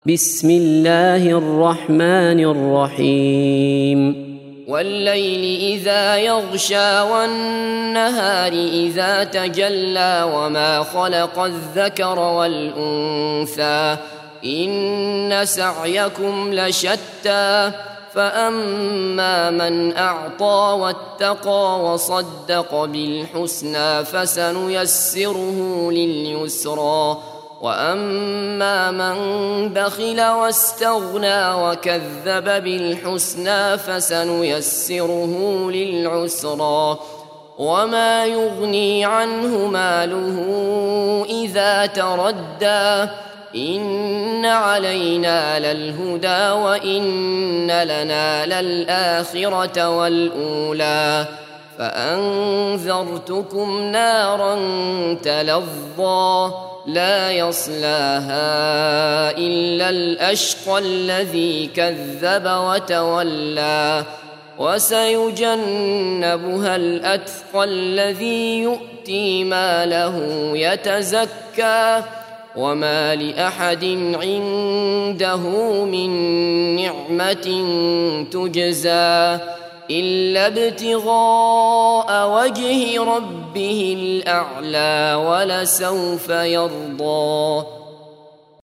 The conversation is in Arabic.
بسم الله الرحمن الرحيم والليل إذا يغشى والنهار إذا تجلى وما خلق الذكر والأنثى إن سعيكم لشتى فأما من أعطى واتقى وصدق بالحسنى فسنيسره لليسرى وأما من بخل واستغنى وكذب بالحسنى فسنيسره للعسرى وما يغني عنه ماله إذا تردى إن علينا للهدى وإن لنا للآخرة والأولى فأنذرتكم نارا تلظى لا يصلاها إلا الأشقى الذي كذب وتولى وسيجنبها الأتقى الذي يؤتي ماله يتزكى وما لأحد عنده من نعمة تجزى إلا ابتغاء وجه ربه الأعلى ولسوف يرضى.